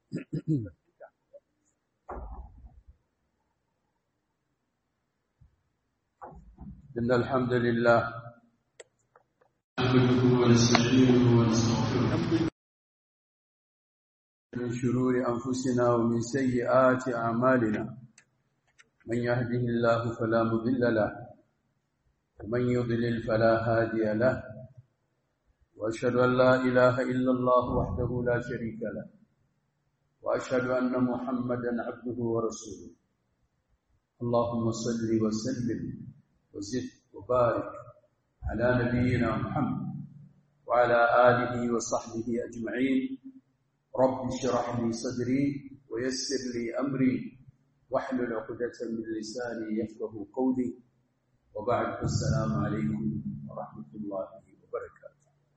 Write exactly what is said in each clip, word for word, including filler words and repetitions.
إن الحمد لله نحمده ونستعينه ونستغفره من شرور أنفسنا ومن سيئات أعمالنا من يهده الله فلا مضل له ومن يضلل فلا هادي له وأشهد أن لا إله إلا الله وحده لا شريك له وأشهد أن محمدا عبده ورسوله اللهم صل وسلم وزد وبارك على نبينا محمد وعلى آله وصحبه أجمعين رب اشرح لي صدري ويسر لي أمري واحلل عقدة من لساني يفقه قولي وبعد السلام عليكم ورحمة الله وبركاته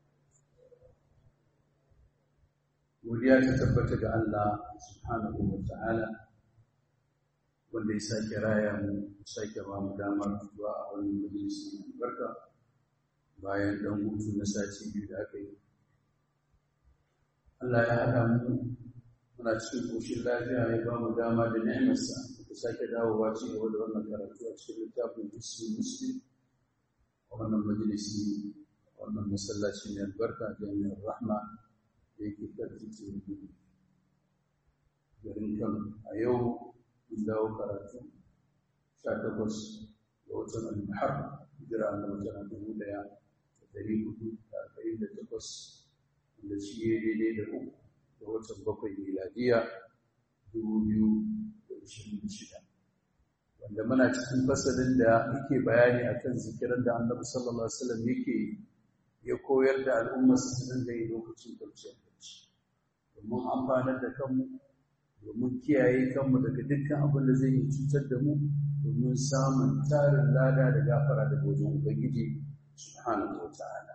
وديا تثبت الله سبحانه وتعالى wanda ya sake raya mu sake ba mu damar zuwa a wannan majalisi mai barka bayan dan hutu na sati biyu da aka yi. Allah ya haɗa mu muna cikin koshin lafiya ya ba mu dama da ni'imarsa da sake dawowa ci gaba da wannan karatu a cikin littafin Muslim Muslim a wannan majalisi wannan masallaci mai albarka Jami'ar Rahma da yake karfice garin Kano a yau dawo karatu sha takwas ga watan al-Muharram hijira annabi tana dubu ɗaya da ɗari hudu da arba'in da takwas da shi ya daidai da uku ga watan bakwai miladiya dubu biyu da ashirin da shida wanda muna cikin fasalin da yake bayani akan zikiran da annabi sallallahu alaihi wasallam yake ya koyar da al'umma su dinga yi lokacin kwanciyar bacci domin amfanar da kanmu domin kiyaye kanmu daga dukkan abin da zai yi cutar da mu domin samun tarin lada da gafara daga wajen Ubangiji subhanahu wa ta'ala.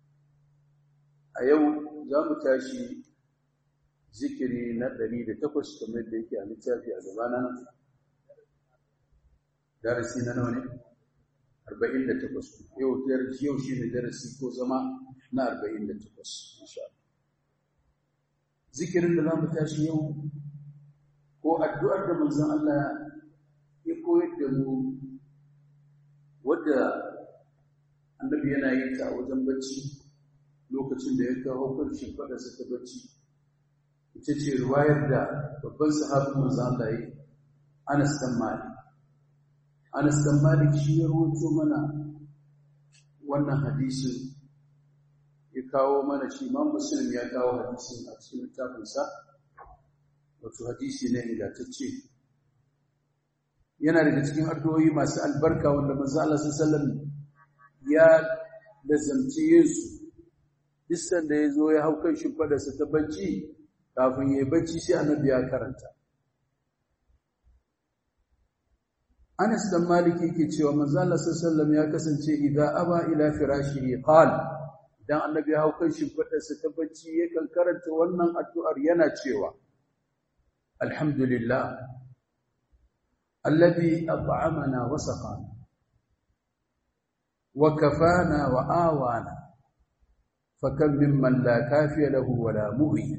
A yau za mu tashi zikiri na ɗari da takwas kamar da yake a littafi a gabana. Darasi na nawa ne? arba'in da takwas. Yau yau shi ne darasi ko zama na arba'in da takwas. Insha Allah. Zikirin da za mu tashi yau ko addu'ar da manzon Allah ya koyar da mu wadda annabi yana yin ta a wajen bacci lokacin da ya kawo karshen fadarsa ta bacci ita ce riwayar da babban sahabin manzon Allah ya Anas bin Malik Anas bin Malik shi ya rawaito mana wannan hadisin ya kawo mana shi Imam Muslim ya kawo hadisin a cikin littafinsa wato hadisi ne ingantacce yana daga cikin addu'o'i masu albarka wanda manzo Allah sallallahu alaihi wasallam ya lazamci Yesu dissan da yazo ya hau kan shimfada sa ta bacci kafin yayi bacci sai annabi ya karanta Anas dan Malik yake cewa manzo Allah sallallahu alaihi wasallam ya kasance idza aba ila firashihi qala dan annabi ya hau kan shimfada sa ta bacci yakan karanta wannan addu'ar yana cewa الحمد لله الذي أطعمنا وسقانا وكفانا وآوانا فكم ممن لا كافي له ولا مغي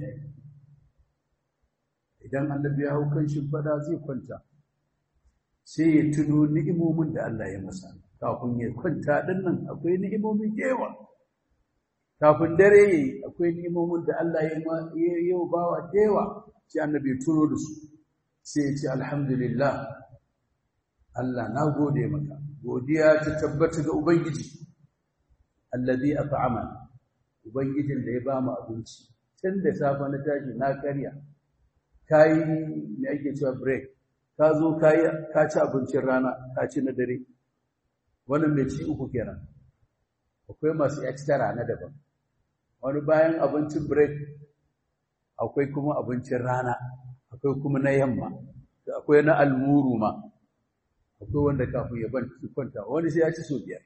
idan annabi ya hau kan shimfada zai kwanta sai ya tuno ni'imomin da Allah ya masa kafin ya kwanta din nan akwai ni'imomin yawa kafin dare yayi akwai ni'imomin da Allah ya yi bawa yawa sai annabi turo da su sai ya ce alhamdulillah Allah na gode maka godiya ta tabbata ga ubangiji alladhi at'ama ubangijin da ya ba mu abinci tun da safa na tashi na karya kai ne ake cewa break ka zo kai ka ci abincin rana ka ci na dare wannan mai ci uku kenan akwai masu extra na daban wani bayan abincin break akwai kuma abincin rana akwai kuma na yamma akwai na almuru ma akwai wanda kafin ya kwanta wani sai ya ci so biyar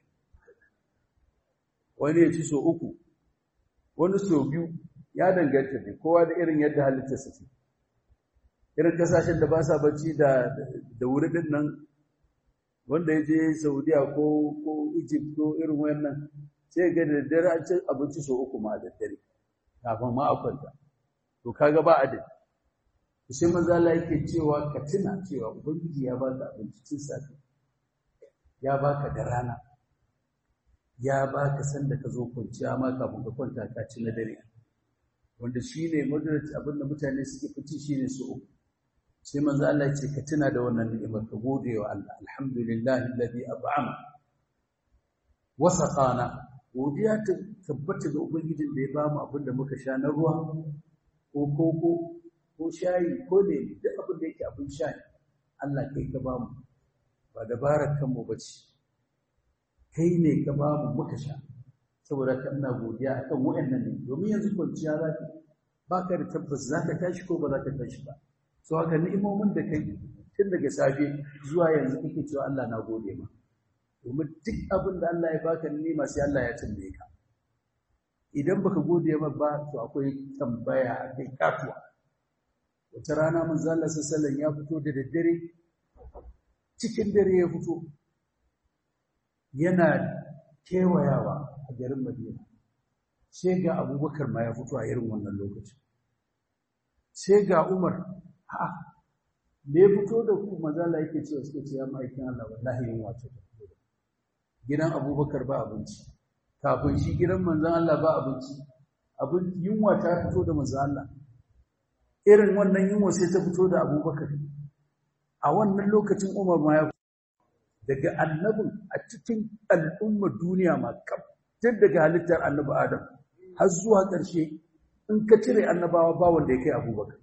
wani ya ci so uku wani so biyu ya danganta ne kowa da irin yadda halittarsa ce irin kasashen da ba sa bacci da da wuri din nan wanda ya je Saudiya ko ko Egypt ko irin wayannan sai ga da dare an ci abinci so uku ma da dare kafin ma a kwanta to kaga ba adadi sai manzo Allah yake cewa ka tuna cewa ubangiji ya baka abinci tun safe, ya baka da rana, ya baka sanda ka zo kwanciya ma kafin ka kwanta ka ci na dare, wanda shine moderate abin da mutane suke fici shine su uku. Sai manzo Allah ya ce ka tuna da wannan ni'imar, ka gode wa Allah, alhamdulillahi alladhi at'ama wa saqana. Godiya ta tabbata ga ubangijin da ya bamu abin da muka sha na ruwa ko koko ko shayi ko lemu, duk abin da yake abin sha Allah kai ka bamu, ba dabarar kanmu bace, kai ne ka bamu muka sha. Saboda ka ina godiya akan wayannan ne, domin yanzu kwanciya za ka baka da tabbas za ka tashi ko ba za ka tashi ba. So haka ni'imomin da kai tun daga safe zuwa yanzu kake cewa Allah na gode ma, domin duk abin da Allah ya baka ni'ima sai Allah ya tambaye ka. Idan baka gode ma ba to akwai tambaya, akwai katuwa. Wata rana manzo Allah sallallahu alaihi wasallam ya fito da daddare, cikin dare ya fito, yana kewayawa a garin Madina. Sai ga Abubakar ma ya fito a irin wannan lokaci. Sai ga Umar, ha, me ya fito da ku? Manzo Allah yake cewa suke ce ya ma'aikin Allah wallahi yin wace ta fito da gidan Abubakar ba abinci, kafin shi gidan manzon Allah ba abinci, abin yunwa ta fito da manzon Allah. Irin wannan yunwa sai ta fito da Abubakar. A wannan lokacin Umar ma ya daga annabin a cikin al'ummar duniya ma kaf, tun daga halittar annabi Adam har zuwa ƙarshe, in ka cire annabawa ba wanda ya kai Abubakar.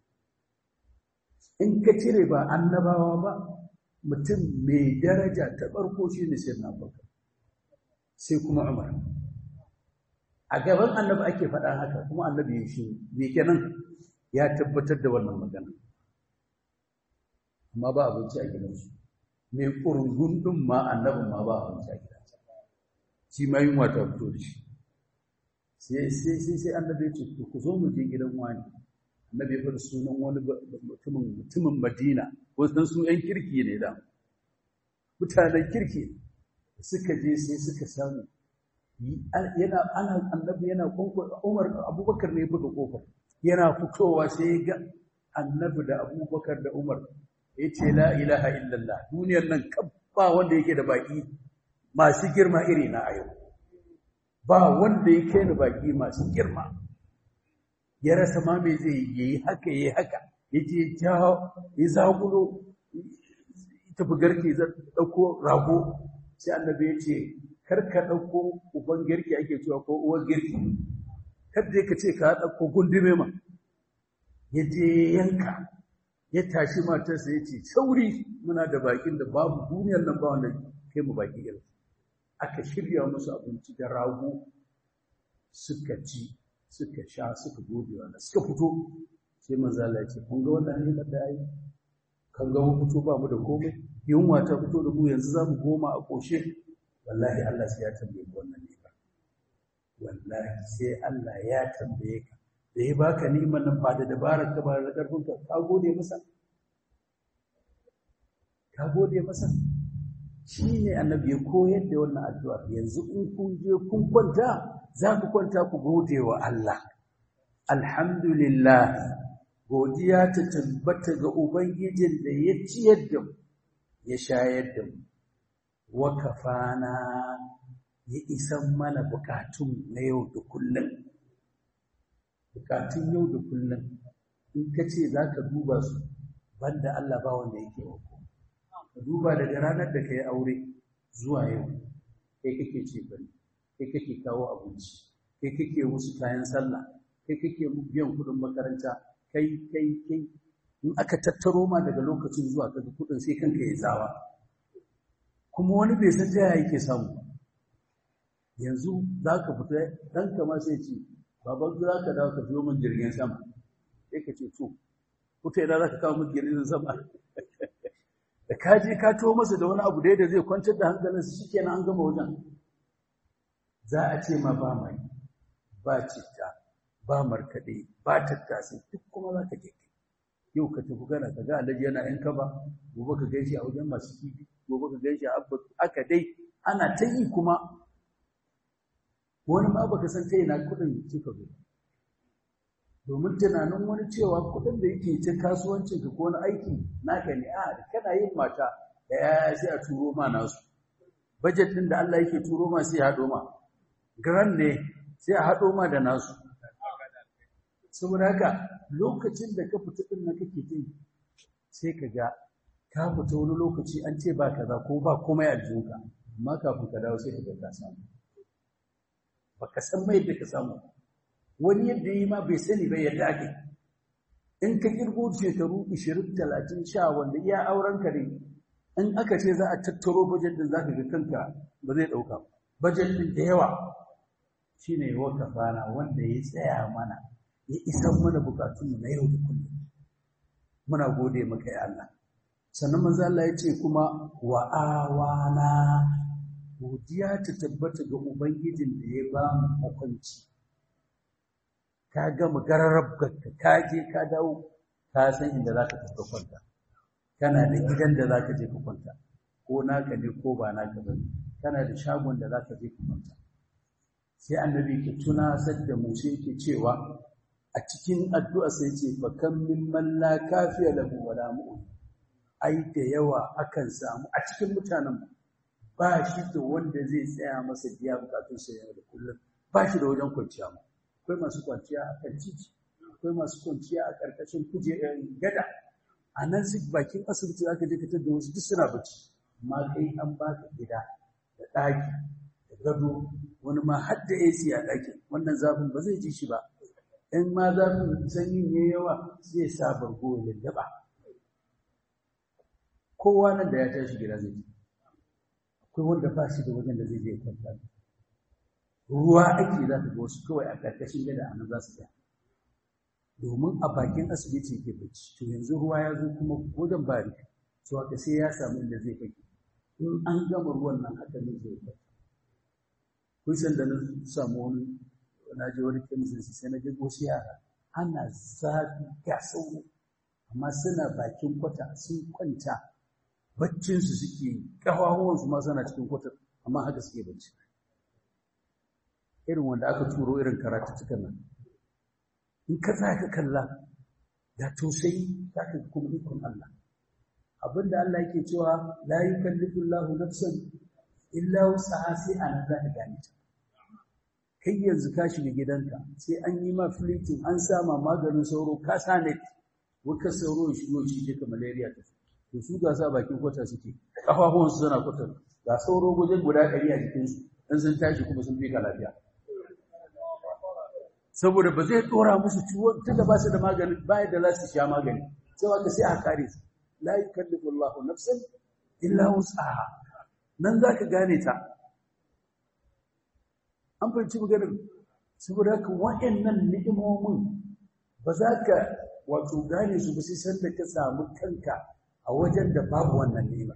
In ka cire ba annabawa ba, mutum mai daraja ta farko shi ne sai Abubakar, sai kuma Umar. A gaban annabi ake faɗa haka, kuma annabi ya shi me kenan ya tabbatar da wannan magana. Amma ba abinci a gidansu, mai ƙurgun ɗin ma annabin ma ba abinci a gidansa, shi ma yunwa ta fito da shi. Sai sai sai annabi ya ce ku zo mu je gidan wani. Annabi ya faɗi sunan wani mutumin mutumin Madina, wasu su ‘yan kirki ne da mutanen kirki. Suka je sai suka samu yana ana annabi yana kwankwa, Umar Abubakar ne buga kofar, yana fitowa sai ga annabi da Abubakar da Umar. Ya ce la ilaha illallah, duniyar nan ba wanda yake da baki masu girma iri na a yau, ba wanda yake da baki masu girma. Ya rasa ma me zai yi haka yi haka, ya je ya zagulo tafi garke zai ɗauko rago. Sai annabi ya ce karka ɗauko uban girki ake cewa ko uwar girki, kada ka ce ka ɗauko gundume ma. Ya je yanka, ya tashi matarsa ya ce sauri, muna da bakin da babu duniyar nan ba wanda kai mu baki irin. Aka shirya musu abinci da rago, suka ci suka sha suka gode wa Allah, suka fito. Sai manzo Allah ya ce kun ga wannan ne da ai kan ga mu fito ba mu da komai, yunwa ta fito da mu, yanzu za mu goma a koshe. Wallahi Allah sai ya tambaye ku wannan ne ba, wallahi sai Allah ya tambaye ka da ya baka ni'imar nan ba da dabarar ka ba da karfin ka, ka gode masa, ka gode masa. Shi ne annabi ya koyar da wannan addu'a. Yanzu in kun je kun kwanta, za ku kwanta ku gode wa Allah. Alhamdulillah, godiya ta tabbata ga Ubangijin da ya ciyar da mu, ya shayar da mu, wa kafana, ya isan mana bukatun na yau da kullum. Bukatun yau da kullum, in ka ce za ka duba su, banda Allah ba wanda yake wa ku. Ka duba daga ranar da ka yi aure zuwa yau, kai kake ce bane, kai kake kawo abinci, kai kake musu kayan sallah, kai kake biyan kuɗin makaranta, kai kai kai in aka tattaro ma daga lokacin zuwa kaga kuɗin sai kanka ya zawa, kuma wani bai san ta yaya yake samu. Yanzu za ka fita ɗanka ma sai ce baban za ka dawo ka biyo min jirgin sama, sai ka ce to kuta ina za ka kawo min jirgin sama. Da ka je ka to masa da wani abu da zai kwantar da hankalinsa, shikenan an gama wajen. Za a ce ma ba mai, ba citta, ba markaɗe, ba tattasai, duk kuma za ka je kai. Yau ka tafi gana ka ga Alhaji yana yan kaba, gobe ka gaishe a wajen masu kifi, gobe ka gaishe a abba, aka dai ana ta yi. Kuma wani ma baka san ta yana kuɗin suka zo. domin tunanin wani cewa kuɗin da yake ta kasuwancin ka ko wani aiki naka ne a kana yin mata da yaya sai a turo ma nasu budget din da Allah yake turo ma sai ya haɗo ma grand ne sai a haɗo ma da nasu saboda haka lokacin da ka fita din nan kake yi sai ka ga ka fita wani lokaci an ce ba kaza ko ba komai a jikinka amma kafin ka dawo sai ka ga ka samu baka san mai da ka samu wani yadda yi ma bai sani bai yadda ake in ka kirgo shekaru ishirin talatin sha wanda iya auren ka ne in aka ce za a tattaro bajet din zaka ga kanka ba zai dauka bajet din da yawa shine wakafana wanda ya tsaya mana ya isan mana bukatunmu na yau da kullum muna gode maka ya Allah sannan manzo Allah ya ce kuma wa awana godiya ta tabbata ga ubangijin da ya ba mu hukunci ka ga magararar ka ka je ka dawo ka san inda zaka tafi kwanta kana da gidan da zaka je ka kwanta ko naka ne ko ba naka bane kana da shagon da zaka je ka kwanta sai annabi ke tuna sadda mu sai yake cewa a cikin addu'a sai ce fa kam min man la kafiya lahu wala mu'min ai da yawa akan samu a cikin mutanen ba shi da wanda zai tsaya masa biya bukatun sa yau da kullum ba shi da wajen kwanciya mu akwai masu kwanciya a kan titi akwai masu kwanciya a karkashin kujerar gada a nan su bakin asibiti zaka je ka tada wasu duk suna bacci amma kai an baka gida da ɗaki da gado wani ma har da A C a ɗakin wannan zafin ba zai ji shi ba in ma zafin sanyin ya yawa zai sa bargo ya lallaba kowa nan da ya tashi gida zai ji akwai wanda ba shi da wajen da zai je kwanta ruwa ake za ka ga wasu kawai a ƙarƙashin gada a nan za su tsaya domin a bakin asibiti yake bacci to yanzu ruwa ya zo kuma wajen bari so haka sai ya samu inda zai kai in an gama ruwan nan haka ne zai kai kun san da na samu wani na je wani kemisin sai na ga wasu yara ana zafi ga sauro amma suna bakin kwata sun kwanta baccinsu suke yi ƙafafuwansu ma suna cikin kwata amma haka suke bacci irin wanda aka turo irin karatuttukan nan in ka za ka kalla da tausayi za ka kuma ikon Allah abinda Allah yake cewa la yukallifu Allahu nafsan illa wus'aha sai an za ka gane ta kai yanzu ka shiga gidanka sai an yi ma filitin an sama maganin sauro ka sane wuka sauro shi ne shi ke malaria ta to su ga sa bakin kwata suke kafafuwan su suna kwata ga sauro guje guda ɗari a jikin su dan sun tashi kuma sun fika lafiya saboda ba zai dora musu ciwon tunda ba su da magani ba da za su sha magani sai wanda sai a kare su la yukallifu Allahu nafsan illa wus'aha nan zaka gane ta an fahimci maganar saboda haka wa'annan ni'imomin ba za ka wato gane su ba sai san da ka samu kanka a wajen da babu wannan ni'ima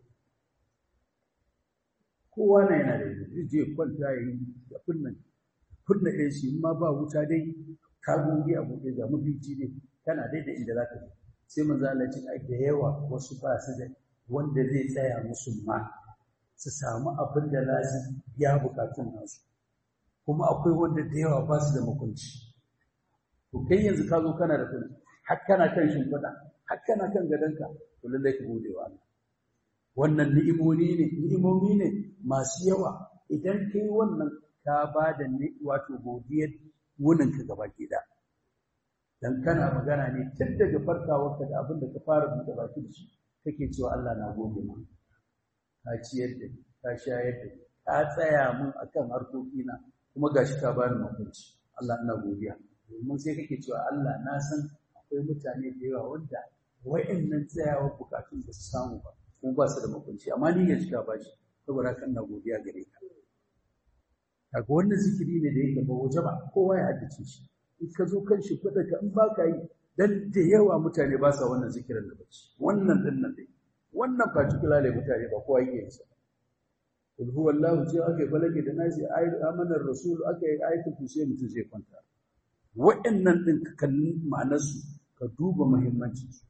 kowa na yana da zai je kwanta yayi da kunnan kunna ɗaya shi ma ba wuta dai ka goge a buɗe ga mafici ne kana dai da inda za ka je sai manzo Allah ya ce da yawa wasu ba su da wanda zai tsaya musu ma su samu abin da za su biya bukatun nasu kuma akwai wanda da yawa ba su da makunci to kai yanzu ka zo kana da kunci har kana kan shimfiɗa har kana kan gadonka to lallai ka gode wa Allah wannan ni'imomi ne ni'imomi ne masu yawa idan kai wannan ka ba da wato godiyar wuninka gaba gida dan kana magana ne tun daga farkawarka da abin da ka fara buɗe baki da shi kake cewa Allah na gode ma ka ciyar da ka shayar da ka tsaya mun akan harkokina kuma gashi ka bani makunci Allah ina godiya domin sai kake cewa Allah na san akwai mutane da yawa wanda wa'annan tsayawar bukatun ba su samu ba kuma ba su da makunci amma ni ya cika bashi saboda kan na godiya gare ka kaga wannan zikiri ne da yake ba waje ba kowa ya haddace shi in ka zo kan shi fada ka in ba ka yi dan da yawa mutane ba sa wannan zikirin da bace wannan din nan dai wannan particularly mutane ba kowa yake yi sa kul huwallahu ce aka balage da nasi ayat amanar rasul aka yi ayatul kursi mutum zai kwanta wa'annan din ka kalli ma'anar su ka duba muhimmancin su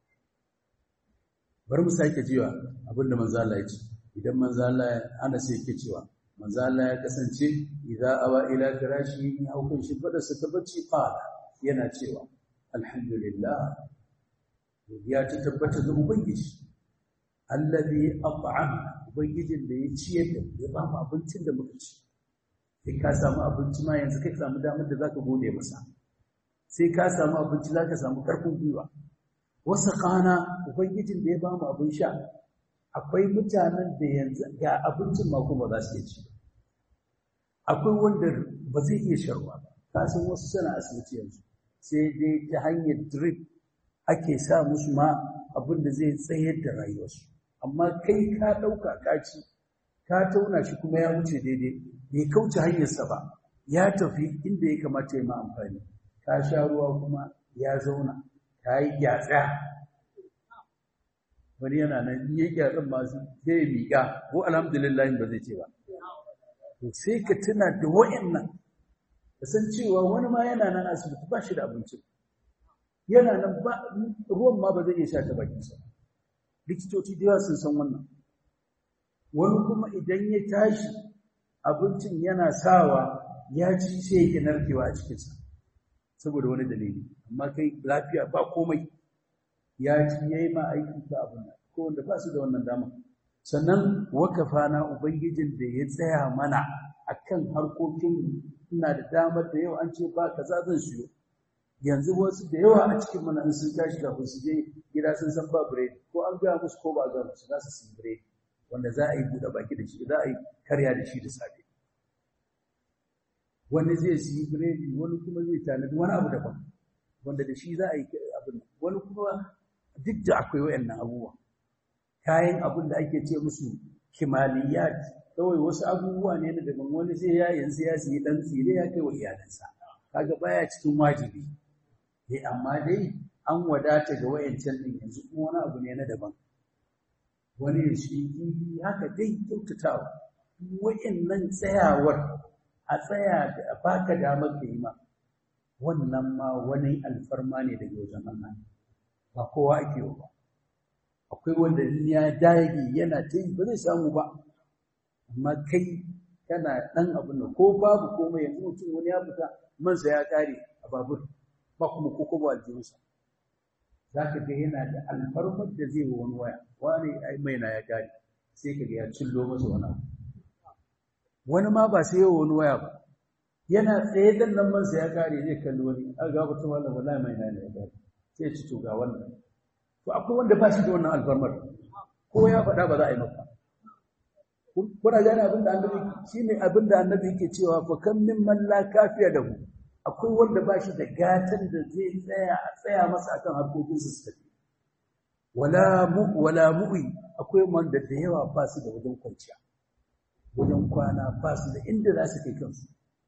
bari mu sake jiwa abinda manzo Allah ya ce idan manzo Allah ana sai yake cewa manzo Allah ya kasance idza awa ila firashi ya hukun shi fada sa tabbaci qala yana cewa alhamdulillah ya ta tabbata ga ubangiji alladhi at'ama ubangijin da ya ciyar da ya ba mu abincin da muka ci sai ka samu abinci ma yanzu kai samu damar da zaka gode masa sai ka samu abinci zaka samu karfin gwiwa wasu kana ubangijin da ya ba mu abin sha akwai mutanen da yanzu ga abincin ma kuma za su iya ci akwai wanda ba zai iya sharwa ba ka san wasu suna asibiti yanzu sai dai ta hanyar drip ake sa musu ma abin da zai tsayar da rayuwarsu amma kai ka ɗauka kaci ka tauna shi kuma ya wuce daidai bai kauce hanyarsa ba ya tafi inda ya kamata ya ma amfani ka sha ruwa kuma ya zauna ka yi gyatsa wani yana nan in yi gyatsan masu zai miƙa ko alhamdulillah ba zai ce ba sai ka tuna da wa'annan ka san cewa wani ma yana nan asibiti ba shi da abinci yana nan ba ruwan ma ba zai iya sha ta bakinsa likitoci da yawa sun san wannan wani kuma idan ya tashi abincin yana sawa ya ci sai ya narkewa a cikinsa saboda wani dalili amma kai lafiya ba komai ya ci ya yi ma aiki ta abin nan ko wanda ba su da wannan dama sannan wakafa na ubangijin da ya tsaya mana akan harkokin ina da damar da yau an ce ba kaza zan siyo yanzu wasu da yawa a cikin mana in sun tashi kafin su je gida sun san ba biredi ko an gaya musu ko ba a gaya musu za su siyi biredi wanda za a yi buɗe baki da shi za a yi karya da shi da safe wani zai siyi biredi wani kuma zai tanadi wani abu daban wanda da shi za a yi abin wani kuma duk da akwai wayannan abubuwa kayan abin da ake ce musu kimaliyat kawai wasu abubuwa ne na daban wani zai ya yanzu ya siyi dan tsire ya kai wa iyalansa kaga baya cikin wajibi eh amma dai an wadata ga wayancan din yanzu kuma wani abu ne na daban wani ya shi haka dai kyautatawa wayannan tsayawar a tsaya da baka damar ka yi ma wannan ma wani alfarma ne daga wajen Allah ba kowa ake yi ba akwai wanda ya dage yana ta yi ba zai samu ba amma kai kana ɗan abin nan ko babu komai yanzu mutum wani ya fita mansa ya kare a babur ba kuma ko kuma aljihunsa za ka ga yana da alfarmar da zai wani waya wani mai na ya kare sai ka ga ya cillo masa wani abu wani ma ba sai yawa wani waya ba yana tsaye dan nan mansa ya kare zai kalli wani a ga mutum wannan wallahi mai na ya kare sai ci to ga wannan to akwai wanda ba shi da wannan alfarmar ko ya faɗa ba za a yi maka kuna gane abin da annabi shine abin da annabi yake cewa fa kam min man la kafiya lahu akwai wanda ba shi da gatan da zai tsaya a tsaya masa akan harkokin su tafi wala mu wala mu'i akwai wanda da yawa ba su da wajen kwanciya wajen kwana ba su da inda za su kai kansu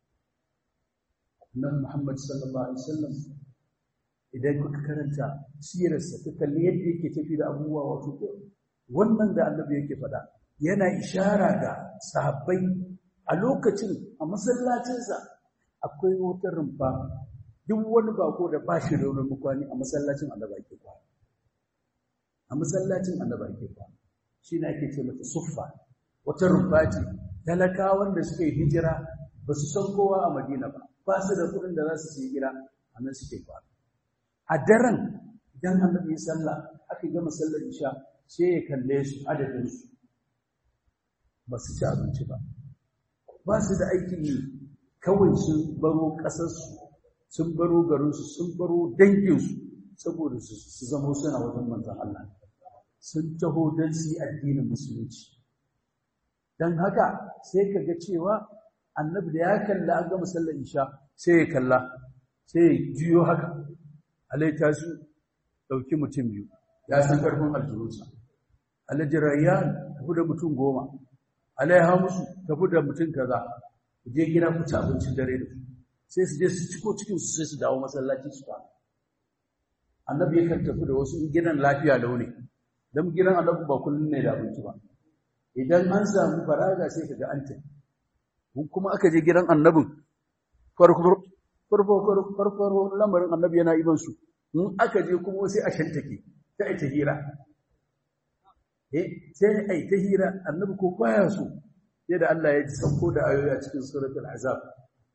nan Muhammad sallallahu alaihi wasallam idan kuka karanta sirarsa ka kalli yadda yake tafi da abubuwa wato wannan da annabi yake faɗa yana ishara ga sahabbai a lokacin a masallacinsa akwai wata rumfa duk wani bako da ba shi da wani mukwani a masallacin annabi ake kwana a masallacin annabi ake kwana shi ne ake ce mata suffa wata rumfa ce talakawan da suka yi hijira ba su san kowa a Madina ba ba su da kuɗin da za su yi gida a nan suke kwana a daren idan annabi ya sallah aka gama sallar isha sai ya kalle su adadin su ba su ci abinci ba ba su da aikin yi kawai sun baro ƙasarsu sun baro garinsu sun baro danginsu saboda su zama suna wajen manzon Allah sun taho don su yi addinin musulunci don haka sai ka ga cewa annabi da ya kalla an gama sallar isha sai ya kalla sai ya juyo haka alaita su ɗauki mutum biyu ya san ƙarfin aljihunsa alhaji rayyan tafi da mutum goma alaiha musu tafi da mutum kaza ku je gida ku ci abincin dare da su sai su je su ciko cikin su sai su dawo masallaci su kwana annabi yakan tafi da wasu gidan lafiya launi dan gidan annabi ba kullun ne da abinci ba idan an samu faraga sai kaga an tafi mun kuma aka je gidan annabin farko farko farko lamarin annabi yana iban su mun aka je kuma sai a shantake sai ta hira eh sai ai ta hira annabi ko baya so sai da Allah ya sauko da ayoyi a cikin suratul azab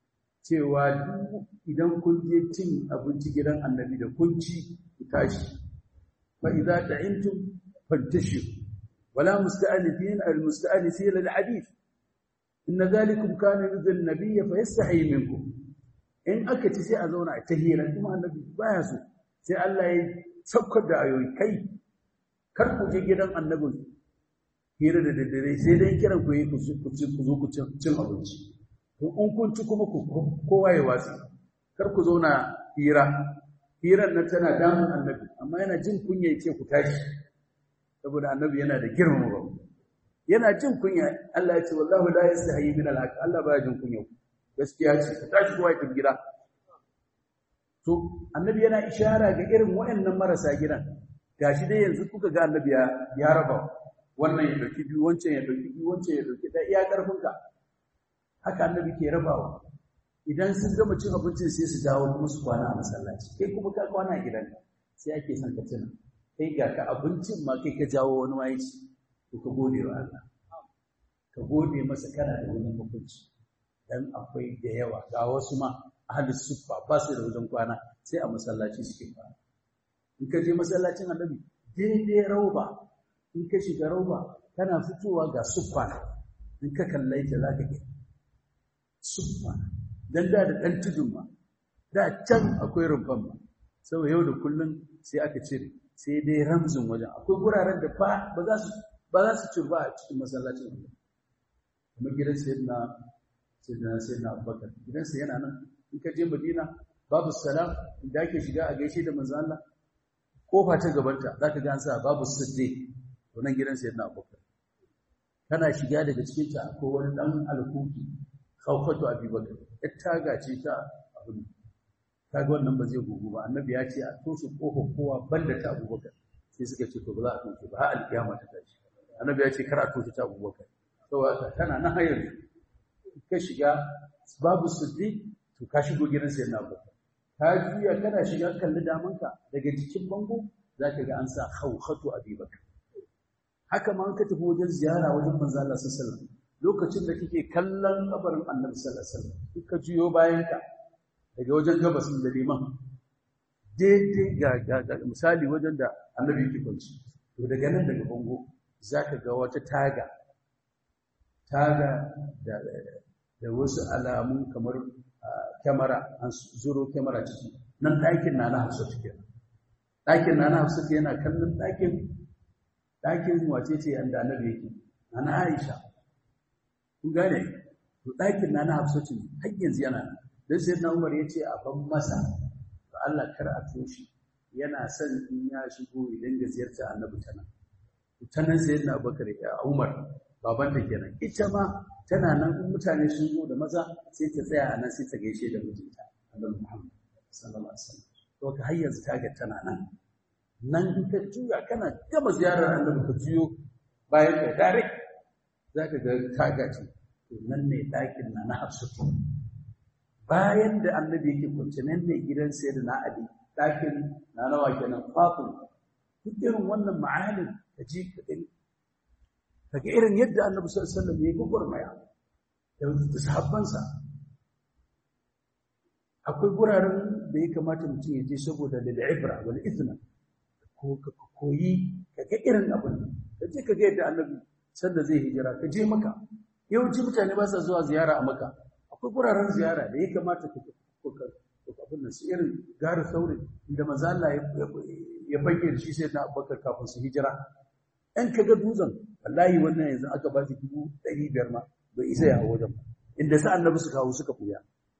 cewa idan kun je cin abinci gidan annabi da kun ci ku tashi fa idza ta'intum fantashiru wala musta'anifin al-musta'anifin lil hadith inna dhalikum kana yudhi an-nabiy fa yastahi minkum in aka ci sai a zauna a tahira kuma annabi baya so sai Allah ya saukar da ayoyi kai kar ku je gidan annabi hira da daddare sai dai kiran ku yi ku zo ku cin abinci to in kun ci kuma ku kowa ya watsi kar ku zauna hira hirar nan tana damun annabi amma yana jin kunya yace ku tashi saboda annabi yana da girma ba yana jin kunya Allah ya ce wallahu la yastahi min al-haq Allah baya jin kunya gaskiya ce ka tashi kowa ya tafi gida to annabi yana ishara ga irin waɗannan marasa gidan gashi dai yanzu kuka ga annabi ya ya raba wannan ya dauki biyu wancan ya dauki biyu wancan ya dauki da iya karfinka haka annabi ke rabawa idan sun gama cin abincin sai su dawo kuma su kwana a masallaci kai kuma ka kwana a gidan sai ake son ka tuna kai ga ka abincin ma kai ka jawo wani waye ci to ka gode wa Allah ka gode masa kana da wani hukunci dan akwai da yawa ga wasu ma ahlus suffa ba su da wajen kwana sai a masallaci suke kwana in ka je masallacin annabi daidai rauba in ka shiga rauba kana fitowa ga suffa in ka kalle ta zaka ga suffa dan da da dan tudun ma da can akwai rumfan ma saboda yau da kullun sai aka cire sai dai ramzin wajen akwai guraren da ba ba za su ba za su ci ba a cikin masallacin kuma gidan sayyidina sayyidina sayyidina Abubakar gidan sa yana nan in ka je Madina babu salam inda ake shiga a gaishe da manzo Allah kofa ta gabanta zaka ga an sa babu siddiq to nan gidan sayyidina Abubakar kana shiga daga cikin ta akwai wani dan alkuki khawfatu Abubakar ita ga ce ta abun kaga wannan ba zai gugu ba annabi ya ce a toshe kofar kowa banda ta Abubakar sai suka ce to ba za a toshe ba har alkiyama ta tashi annabi ya ce kar a toshe ta Abubakar saboda kana nan hayar ka shiga babu siddiq to ka shigo gidan sayyidina Abubakar ka juya kana shiga kalli damanka daga cikin bango zaka ga an sa khawfatu Abubakar haka ma ka tafi wajen ziyara wajen manzo Allah sallallahu alaihi wasallam lokacin da kike kallon kabarin annabi sallallahu alaihi wasallam kika juyo bayanka daga wajen gabasin da liman daidai ga ga misali wajen da annabi yake kwanci to daga nan daga bango zaka ga wata taga taga da da wasu alamun kamar kamera an zuro kamera ciki nan ɗakin nana Hafsatu kenan ɗakin nana Hafsatu yana kallon ɗakin ɗakin wace ce yanda annabi yake nana Aisha kun gane to ɗakin nana Hafsatu har yanzu yana nan dan sayyidina Umar yace a ban masa to Allah kar a toshi yana son in ya shigo idan ga ziyarta annabi tana tanan sayyidina Abubakar ya Umar baban ta kenan ita ma tana nan in mutane sun zo da maza sai ta tsaya a nan sai ta gaishe da mijinta annabi Muhammad sallallahu alaihi wasallam to ka har yanzu ta ga tana nan nan in ka juya kana gama ziyarar annabi ka juyo bayan ka direct zaka ga taga ce to nan ne ɗakin na na Hafsatu bayan da annabi yake kwance nan ne gidan sayyidina Ali ɗakin na nawa kenan Fatima duk irin wannan ma'anin da ji ka gani kaga irin yadda annabi sallallahu alaihi wasallam ya gurmaya da sahabbansa akwai guraren da ya kamata mutum ya je saboda lil ibra wal ithna ko ka koyi kaga irin abin da je kaga yadda annabi sanda zai hijira ka je maka yawanci mutane ba sa zuwa ziyara a maka akwai guraren ziyara da ya kamata ka ko abin nan su irin garu sauri inda manzo Allah ya fage da shi sai na Abubakar kafin su hijira ɗan kaga dutsen wallahi wannan yanzu aka ba shi dubu ɗari biyar ma bai isa ya wajen ba inda sa annabi suka hawo suka fuya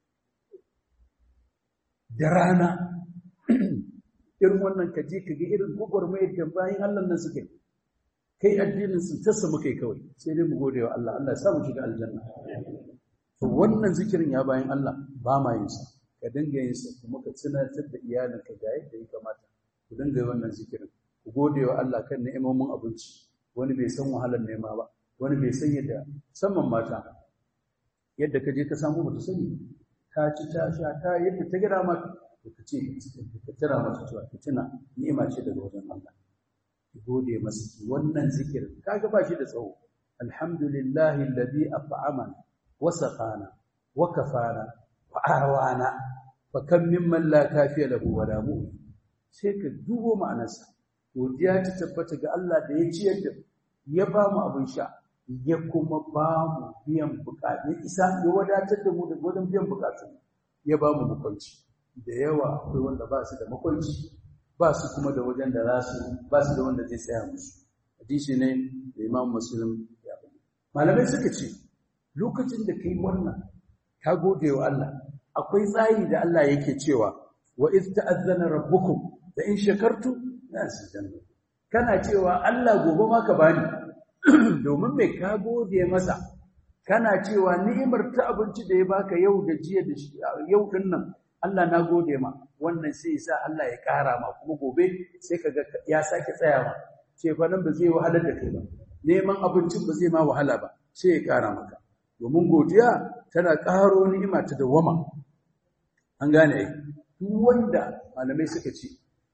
da rana irin wannan ka je ka ga irin gwagwarmayar da bayan Allah nan suke kai addinin sun tassa muka yi kawai sai dai mu gode wa Allah Allah ya sa mu shiga aljanna to wannan zikirin ya bayan Allah ba ma yin sa ka dinga yin sa kuma ka tunatar da iyalinka ga yadda ya kamata ku dinga yin wannan zikirin ku gode wa Allah kan ni'imomin abinci wani bai san wahalar nema ba wani bai san yadda musamman mata yadda ka je ka samu bata sani ta ci ta sha ta yadda ta gida maka to ka ce ka tira mata cewa ki tuna ni'ima ce daga wajen Allah ki gode masa wannan zikirin kaga ba shi da tsawo alhamdulillahi alladhi at'amana wa saqana wa kafana fa'awana fa kam mimman la kafiya lahu wala mu'min sai ka dubo ma'anarsa godiya ta tabbata ga Allah da ya ciyar da ya ba mu abin sha ya kuma ba mu biyan bukatu ya isa ya wadatar da mu da wajen biyan bukatu ya ba mu makwanci da yawa akwai wanda ba su da makwanci ba su kuma da wajen da za su ba su da wanda zai tsaya musu hadisi ne da Imam Muslim ya faɗi malamai suka ce lokacin da kai wannan ka gode wa Allah akwai tsayi da Allah yake cewa wa iz ta'azzana rabbukum da in shakartu la azidannakum kana cewa Allah gobe ma ka bani domin mai ka gode masa kana cewa ni'imar ta abinci da ya baka yau da jiya da yau din nan Allah na gode ma wannan sai ya sa Allah ya ƙara ma kuma gobe sai kaga ya sake tsayawa ce fa nan ba zai wahalar da kai ba neman abincin ba zai ma wahala ba sai ya ƙara maka domin godiya tana ƙaro ni'ima ta dawama an gane ai duk wanda malamai suka ce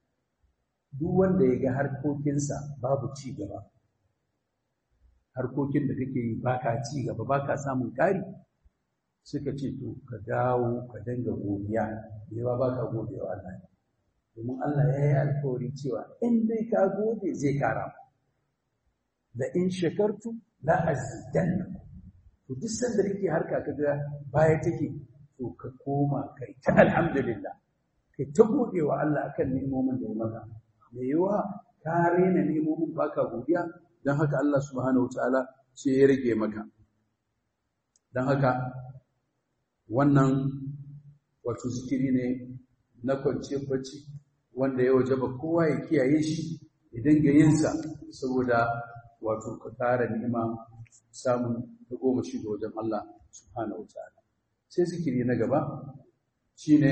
duk wanda ya ga harkokinsa babu ci gaba harkokin da kake yi baka ci gaba baka samun ƙari suka ce to ka dawo ka danga godiya yawa baka gode wa Allah domin Allah ya yi alƙawari cewa in dai ka gode zai kara da in shakartu la azidannakum to duk sanda kake harka kaga baya take to ka koma kai ta alhamdulillah kai ta gode wa Allah akan nemomin da ya maka me yawa ka rena nemomin baka godiya dan haka Allah subhanahu wataala sai ya rage maka dan haka wannan wato zikiri ne na kwance bacci wanda ya wajaba kowa ya kiyaye shi idan ga yinsa saboda wato ka tara ni'ima samun ta goma shi ga wajen Allah subhanahu wataala sai zikiri na gaba shine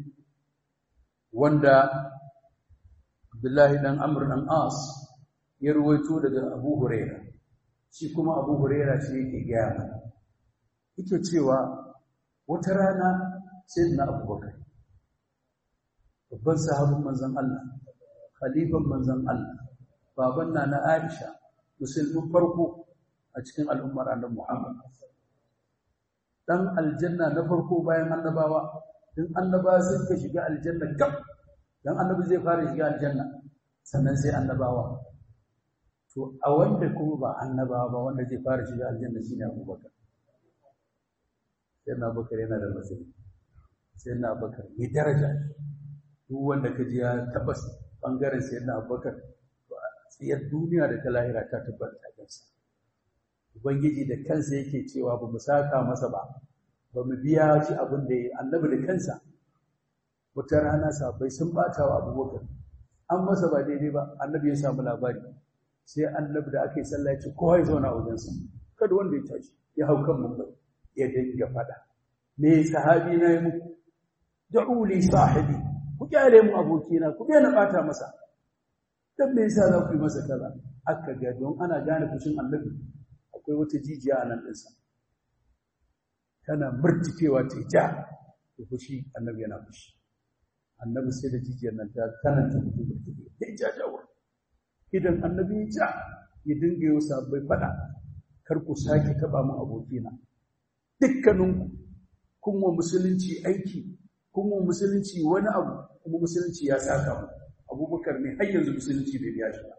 wanda Abdullahi dan Amr dan As ya ruwaito daga Abu Huraira shi kuma Abu Huraira shi yake gaya yake cewa wata rana sayyidina Abubakar babban sahabin manzon Allah khalifan manzon Allah baban na Aisha musulmin farko a cikin al'ummar annabi Muhammad dan aljanna na farko bayan annabawa din annabawa sai ka shiga aljanna gab dan annabi zai fara shiga aljanna sannan sai annabawa to a wanda kuma ba annabawa ba wanda zai fara shiga aljanna shine Abubakar sai na Abubakar yana da matsayi sai na Abubakar mai daraja duk wanda ka ji ya tabbas bangaren sai na Abubakar tsiyar duniya da ta lahira ta tabbata kansa ubangiji da kansa yake cewa ba mu saka masa ba ba mu biya shi abin da ya annabi da kansa wata rana sabai sun bata wa Abubakar an masa ba daidai ba annabi ya samu labari sai annabi da aka yi sallah ya ce kowa ya zauna a wajensa kada wanda ya tashi ya hau kan mumbai ya dinga fada me sahabi na yi muku da'u li sahibi ku kyale mu abokina ku daina bata masa dan me yasa za ku yi masa kaza aka ga don ana gane fushin annabi akwai wata jijiya a nan dinsa tana murtikewa ta ja to fushi annabi yana fushi annabi sai da jijiyar nan ta kananta mutum murtike dai ja jawo idan annabi ya ja ya dinga yau sabai fada kar ku sake taba mu abokina dukkaninku kun wa musulunci aiki kun wa musulunci wani abu kuma musulunci ya saka mu Abubakar ne har yanzu musulunci bai biya shi ba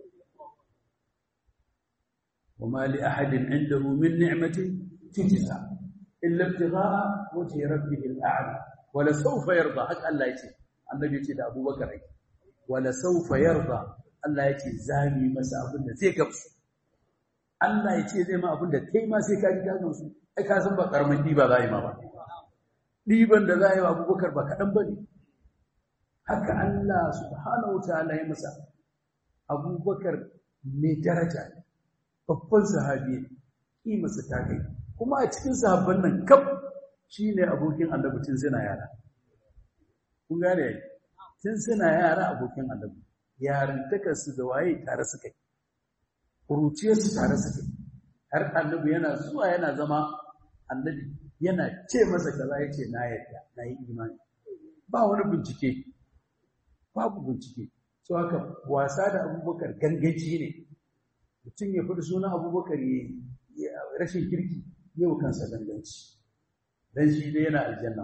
wama li ahadin indahu min ni'matin tujza illa ibtigha'a wajhi rabbih al-a'la wala sawfa yarda haka Allah yace annabi yace da Abubakar ai wala sawfa yarda Allah yace zami masa abin da zai gamsu Allah yace zai ma abin da kai ma sai ka ji gamsu ai ka san ba karamin diba za yi ma ba diban da za yi wa Abubakar ba kadan bane haka Allah subhanahu wataala ya masa Abubakar mai daraja babban sahabi kimarsa ta kai kuma a cikin sahabban nan kaf shine abokin annabi tun suna yara kun gane tun suna yara abokin annabi yaran takarsu da waye tare suka yi kuruciyar su tare suka yi har annabi yana zuwa yana zama annabi yana ce masa kaza yace na yarda na yi imani ba wani bincike babu bincike so haka wasa da Abubakar gangaci ne mutum ya fadi sunan Abubakar ya rashin kirki yau kansa ganganci dan shi dai yana aljanna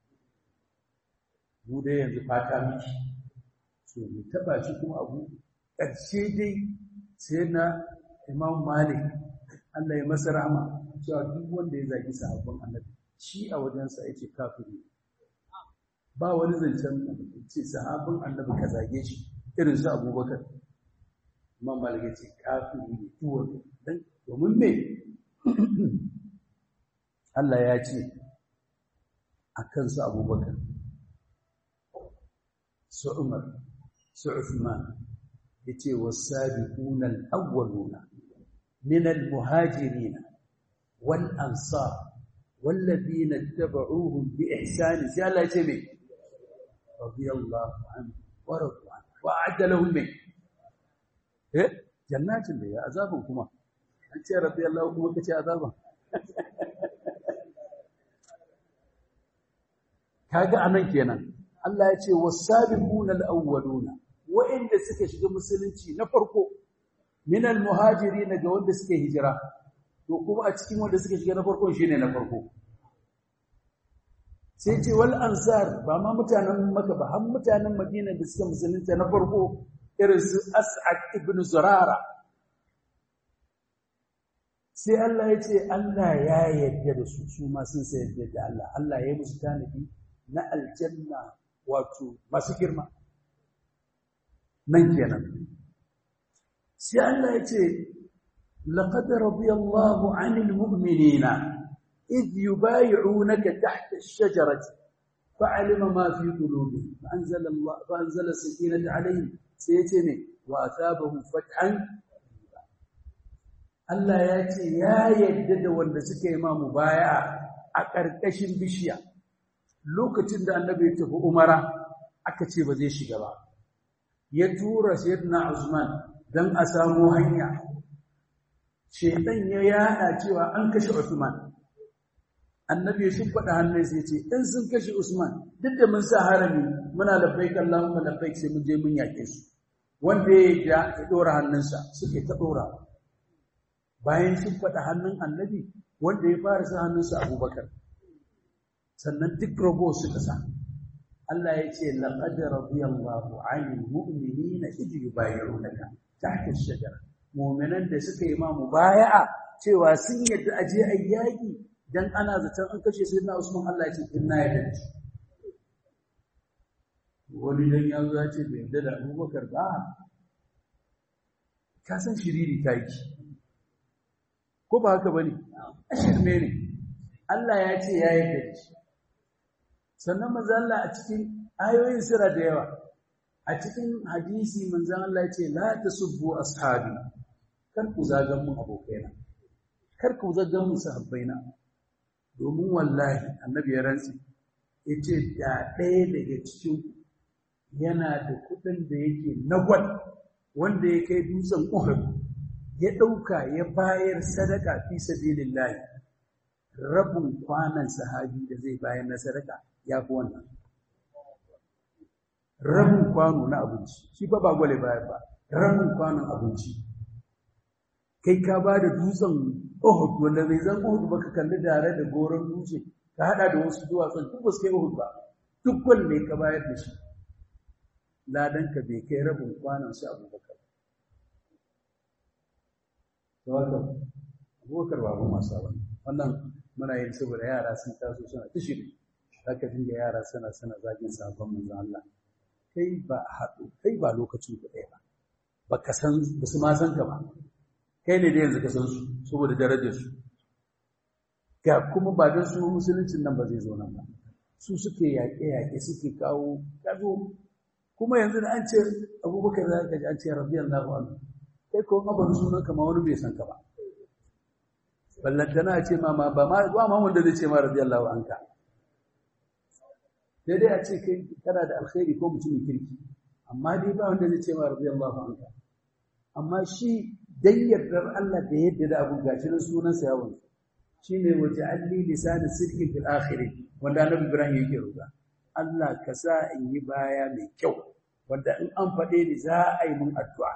mu dai yanzu fata miki so mu taba shi kuma abu ƙarshe dai sai na Imam Malik Allah ya masa rahama cewa duk wanda ya zagi sahabban Annabi shi a wajensa yake kafiri ba wani zancen ce sahabban Annabi ka zage shi irin su Abubakar Imam Malik ya ce kafiri ne tuwa dan domin me Allah ya ce akan su Abubakar su Umar su Uthman yace was-sabiquna al-awwaluna min al-muhajirin wal-ansar wal-ladina ittaba'uuhum bi ihsan sai Allah yace me radiyallahu anhu wa radu anhu wa a'adda lahum min eh jannatin da ya azabun kuma an ce radiyallahu kuma kace azaban kaga anan kenan Allah ya ce was-sabiquna al-awwaluna wa'inda suka shiga musulunci na farko minal muhajirin ga wanda suke hijira to kuma a cikin wanda suka shiga na farko shine na farko sai ce wal ansar ba ma mutanen Makka ba har mutanen Madina da suka musulunta na farko irin su As'ad ibn Zurara sai Allah ya ce Allah ya yarda da su su ma sun sai yarda da Allah Allah ya musu tanadi na aljanna wato masu girma nan kenan sai Allah ya ce laqad radiyallahu 'anil mu'minina idh yubay'unaka tahta ash-shajarati fa'alima ma fi qulubihim fa'anzala Allah fa'anzala sakinata 'alayhim sai ya ce ne wa athabahum fathan Allah ya ce ya yadda da wanda suka yi ma mubaya'a a ƙarƙashin bishiya lokacin da annabi ya tafi umara aka ce ba zai shiga ba ya tura sayyidina Usman dan a samu hanya shedan ya yada cewa an kashe Usman annabi ya shimfida hannunsa ya ce in sun kashe Usman duk da mun sa harami muna labbaik Allahumma labbaik sai mun je mun yake su wanda ya ya dora hannunsa suke ta dora bayan shimfida hannun annabi wanda ya fara sa hannunsa Abubakar sannan duk rago suka sa Allah ya ce laqad radiyallahu 'anil mu'minina idh yubay'unaka tahta ash-shajara mu'minan da suka yi ma mubaya'a cewa sun yadda aje ayyaki dan ana zaton an kashe sayyidina Usman Allah ya ce inna yadda wani dan yazo ya ce bai yadda da Abubakar ba ka san shiriri kai ko ba haka bane ashirme ne Allah ya ce ya yadda da shi sannan manzo Allah a cikin ayoyin sira da yawa a cikin hadisi manzo Allah ya ce la tasubbu ashabi kar ku zagan mu abokaina kar ku zagan mu sahabbaina domin wallahi annabi ya rantsi yace da ɗaya daga cikin yana da kudin da yake nagwal wanda ya kai dutsen Uhud ya dauka ya bayar sadaka fi sabilillah rabin kwanan sahabi da zai bayar na sadaka ya fi wannan rabin kwano na abinci shi ba ba gwale baya ba rabin kwanon abinci kai ka ba da dutsen Uhud wanda bai zan Uhud ba ka kalli dare da goron dutse ka hada da wasu duwatsun duk ba su kai Uhud ba duk wanda ka bayar da shi ladan ka bai kai rabin kwanon su Abubakar to haka Abubakar ba mu masa ba wannan muna yin saboda yara sun taso suna tishiri haka dinga yara suna suna zagin sabon manzon Allah kai ba haɗu kai ba lokacin ku ɗaya ba baka san ba su ma san ka ba kai ne da yanzu ka san su saboda darajar su ga kuma ba don su musuluncin nan ba zai zo nan ba su suke yaƙe yaƙe suke kawo kazo kuma yanzu da an ce Abubakar da ka ji an ce radiyallahu anhu kai ko ma ban sunan ka ma wani bai san ka ba ballantana a ce ma ba ma ba ma wanda zai ce ma radiyallahu anka sai dai a ce kai kana da alkhairi ko mutumin kirki amma dai ba wanda zai ce ma radiyallahu anka amma shi dan yardar Allah da yadda da abu gashi nan sunan sa yawon shine waja'alli lisan sidqi fil akhirah wanda Annabi Ibrahim yake roƙa Allah ka sa in yi baya mai kyau wanda in an faɗe ni za a yi mun addu'a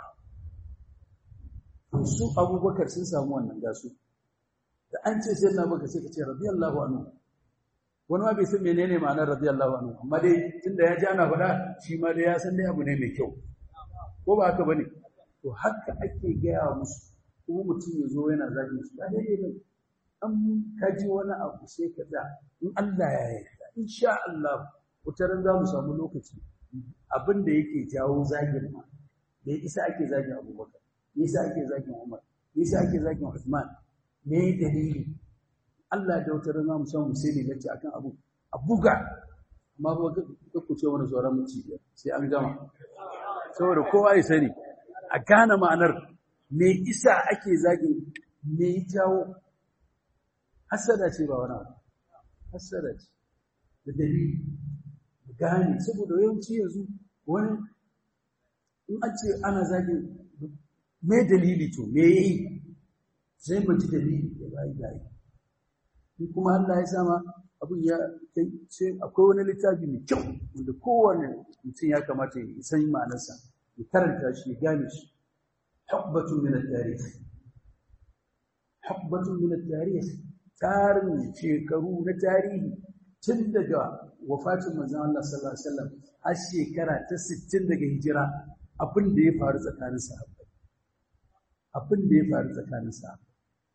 su Abubakar sun samu wannan gasu da an ce sai na baka sai ka ce radiyallahu anhu wani ma bai san menene ma'anar radiyallahu anhu amma dai tunda ya ji ana faɗa shi ma dai ya san dai abu ne mai kyau ko ba haka bane to haka ake gaya musu kuma mutum ya zo yana zagin su ba dai ne an kaji wani abu sai ka da in Allah ya yarda insha Allah wataran za mu samu lokaci abin da yake jawo zagin ma me isa ake zagin Abubakar me isa ake zagin Umar me isa ake zagin Uthman me dalili Allah da wataran za mu samu sai ne lace akan abu a buga amma ba ka ku ce wani sauran muci sai an gama saboda kowa ya sani a gane ma'anar me isa ake zagin me jawo hasada ce ba wani abu hasada ce da dalili gane saboda yawanci yanzu wani in an ce ana zagin me dalili to me yayi sai mu ji dalili da bai gai in kuma Allah ya sama abun ya kai sai akwai wani littafi mai kyau wanda kowanne mutum ya kamata ya san ma'anarsa ya karanta shi ya gane shi hukbatun min at-tarikh hukbatun min at-tarikh tarin shekaru na tarihi tun daga wafatin manzon Allah sallallahu alaihi wasallam har shekara ta sittin daga hijira abin da ya faru tsakanin sahabbai abin da ya faru tsakanin sahabbai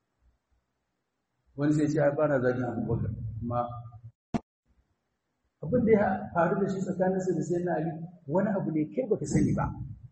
wani sai ce ai bana zagin Abubakar amma abin da ya faru da shi tsakanin sa da Sayyidina Ali wani abu ne kai baka sani ba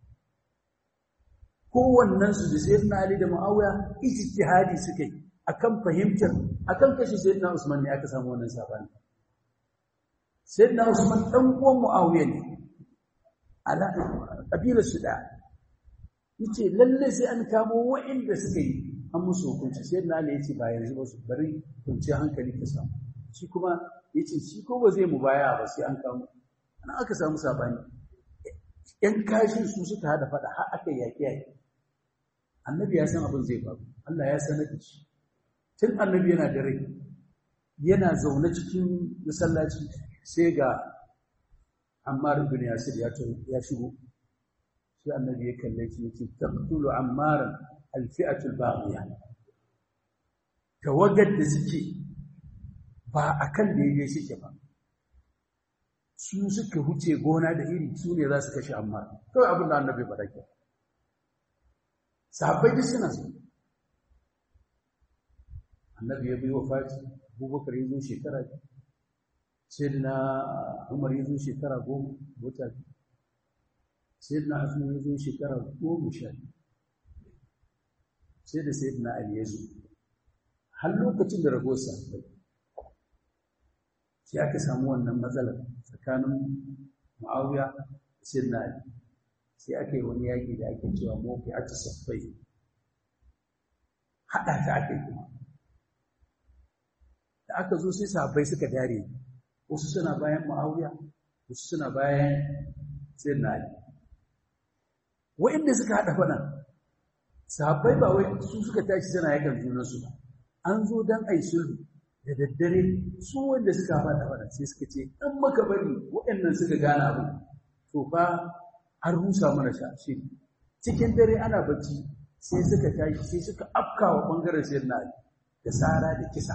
kowannen su da Sayyidina Ali da Muawiya ijtihadi suka yi akan fahimtar akan kashi Sayyidina Usman ne aka samu wannan sabani Sayyidina Usman dan uwan Muawiya ne ala kabilar su da yace lalle sai an kamo wa'inda suka yi an musu hukunci Sayyidina Ali yace ba yanzu ba su bari kunci hankali ka samu shi kuma yace shi ko ba zai mu baya ba sai an kamo ana aka samu sabani yan kashin su suka hada fada har aka yaki yaki annabi ya san abin zai faru Allah ya sanar da shi tun annabi yana da rai yana zaune cikin masallaci sai ga Ammar ibn Yasir ya ya shigo sai annabi ya kalle shi yace taqtulu Ammar al-fi'atu al-baghiya tawaggad da suke ba akan da yaje suke ba su suka huce gona da iri su ne za su kashe Ammar kawai abin da annabi faɗa ke sahabbai duk suna so annabi ya bi wafati Abubakar ya zo shekara sayyidina Umar ya zo shekara goma wata sayyidina Usman ya zo shekara goma sha sai da sayyidina Ali ya zo har lokacin da rago sa sai aka samu wannan matsalar tsakanin Muawiya da sayyidina Ali sai aka yi wani yaki da ake cewa mawqi'atu saffai hada ta ake kuma da aka zo sai sahabbai suka dare wasu suna bayan Muawiya wasu suna bayan sayyidina Ali wa'inda suka hada fadan sahabbai ba wai su suka tashi suna yakan junan su ba an zo dan ai sulhu da daddare su wanda suka fada fadan sai suka ce dan maka bari wa'annan suka gane abu to fa an rusa mana shi cikin dare ana bacci sai suka tashi sai suka afkawa bangaren sayyidina Ali da sara da kisa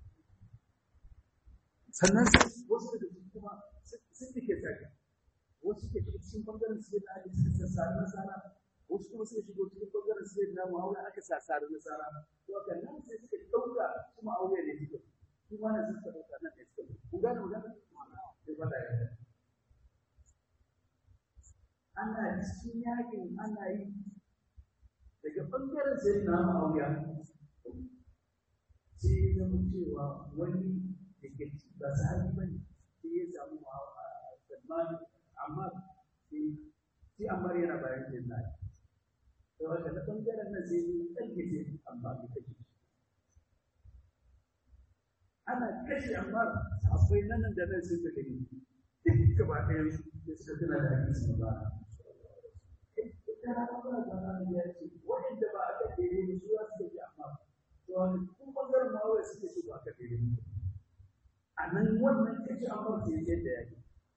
sannan wasu da kuma sun dike saka wasu ke cikin bangaren sayyidina Ali suka sassara nasara wasu kuma suka shigo cikin bangaren sayyidina Muawiya aka sassara nasara to haka nan sai suka dauka kuma Muawiya ne suka kuma ne suka dauka nan ne suka kun gane magana sai ba da ana cikin yakin ana yi daga bangaren sayyidina Muawiya sai ya zama cewa wani da ke ba sahabi bane sai ya samu Salman amma sai Ammar yana bayan sayyidina to haka da bangaren nan sai ya tsalke amma bai kace ana kashe Ammar akwai nan da nan sai ka gani duk gaba ɗaya da suka tana da hadisi ba wa'inda ba aka tere ne su wasu da amma to wani kun bangaren ma wai suke so aka tere ne a nan wannan kace amma sai yadda yake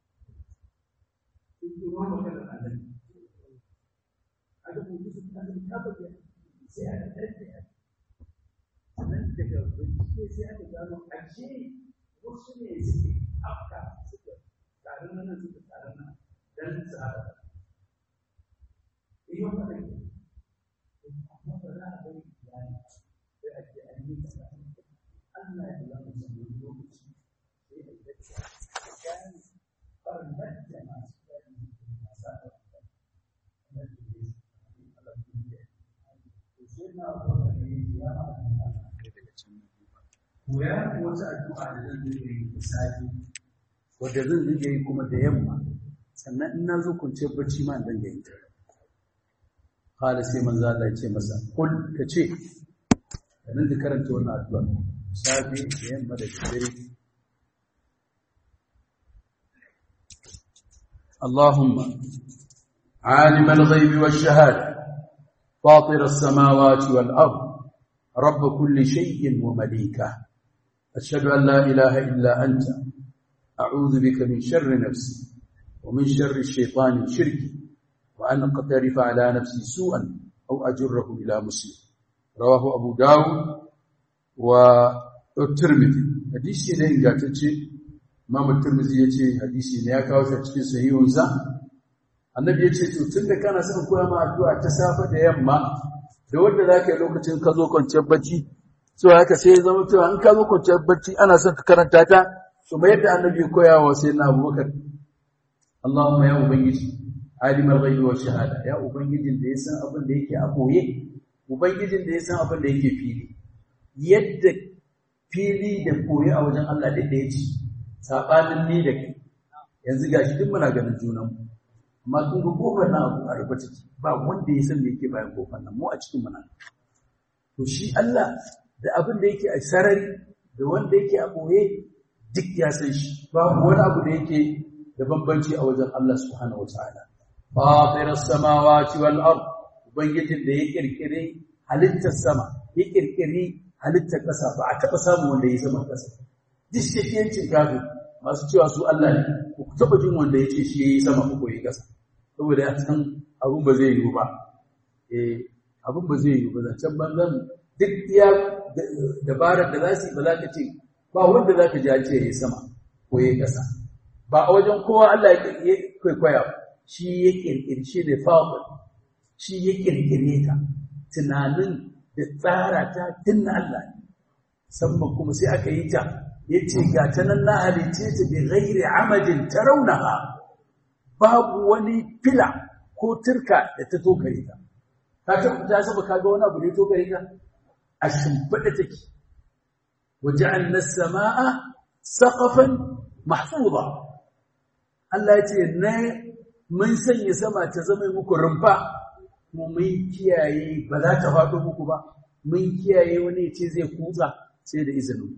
in ji ma magana annabi aka kuma su annabi ta bace sai aka tere nan daga bincike sai aka gano a ce wasu ne suke afka suka tare nan suka tare nan dan tsara iyo mana amma ba za a bari yani sai ake ainihin Allah ya ba mu sanin lokaci sai a yi gani farnar da masu gani masu Allah na sai na wata ne ya koya wata addu'a da zan dinga yi da safe wadda zan dinga yi kuma da yamma sannan in na zo kwance bacci ma dan yin ta kala sai manzo Allah ya ce masa kul ka ce ka dinga karanta wannan addu'a safe da yamma da dare Allahumma عالم الغيب والشهادة فاطر السماوات والأرض رب كل شيء ومليكه أشهد أن لا إله إلا أنت أعوذ بك من شر نفسي ومن شر الشيطان شركي وأن أقترف على نفسي سوءا أو أجره إلى مسلم رواه أبو داود والترمذي حديثي ne ingantacce Imam Tirmidhi yace hadisi ne ya kawo shi cikin sahihunsa annabi yace to tunda kana son koya ma addu'a ta safa da yamma da wanda zaka yi lokacin ka zo kwanciyar bacci so haka sai ya zama cewa in ka zo kwanciyar bacci ana son ka karanta ta to mai yadda annabi koya wa sayyidina Abubakar Allahumma ya ubangiji alimul ghaibi wa shahada ya ubangijin da ya san abin da yake a boye ubangijin da ya san abin da yake fili yadda fili da koyi a wajen Allah da ya ci sabanin ni da kai yanzu gashi duk muna ganin junan mu amma kun ga kofar nan abu a rubuce ba wanda ya san me yake bayan kofar nan mu a cikin muna to shi Allah da abin da yake a sarari da wanda yake a boye duk ya san shi ba wani abu da yake da bambanci a wajen Allah subhanahu wataala fatiras samawati wal ard ubangijin da ya kirkire halittar sama ya kirkire halittar kasa ba a taba samu wanda ya sama kasa duk shekiyancin kafin masu cewa su Allah ne ku taba jin wanda ya ce shi yayi sama ko yayi kasa saboda ya san abun ba zai yi ba eh abun ba zai yi ba zancan banzan duk iya dabarar da za su yi ba za ka ce ba wanda za ka ji ce yayi sama ko yayi kasa ba a wajen kowa Allah ya kwaikwaya shi ya kirkire shi da fa'ul shi ya kirkire ta tunanin da tsara ta tun Allah musamman kuma sai aka yi ta yace ga ta nan na halice ta bi ghairi amadin tarawnaha babu wani fila ko turka da ta tokare ta ka ta saba kaga wani abu ne tokare ta a shimfida take waja'alna as-samaa saqafan mahfuza Allah yace ne mun sanya sama ta zama muku rumfa mu mun kiyaye ba za ta faɗo muku ba mun kiyaye wani yace zai kutsa sai da izinin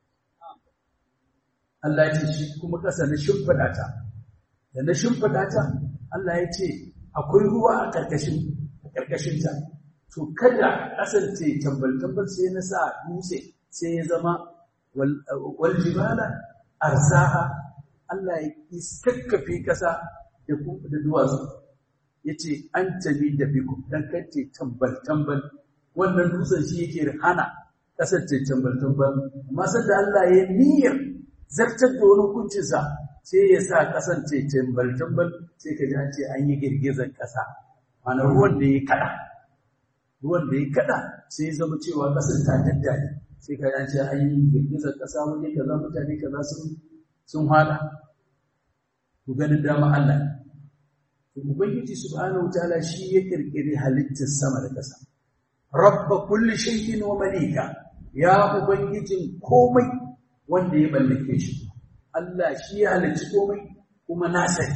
Allah ya ce shi kuma ƙasa na shimfiɗa ta da na shimfiɗa ta Allah ya ce akwai ruwa a ƙarƙashin a ƙarƙashin ta to kada ƙasar ce tambal tambal sai na sa dutse sai ya zama wal, wal jibala arsaha Allah ya iskakkafe ƙasa da da duwatsu yace an tabi da biku dan kace tambal tambal wannan dutsen shi yake hana ƙasar ce tambal tambal amma sanda Allah ya niyyar zartar da wani hukuncinsa sai ya sa kasance tambal-tambal sai ka ji an ce an yi girgizar ƙasa mana ruwan da ya kada ruwan da ya kada sai ya zama cewa ƙasar ta daddare sai ka ji an ce an yi girgizar ƙasa wani kaza mutane kaza sun sun hada ku ganin dama Allah to ubangiji subhanahu wataala shi ya kirkiri halittar sama da ƙasa rabba kulli shay'in wa malika ya ubangijin komai wanda ya mallake shi Allah shi ya halicci komai kuma na sani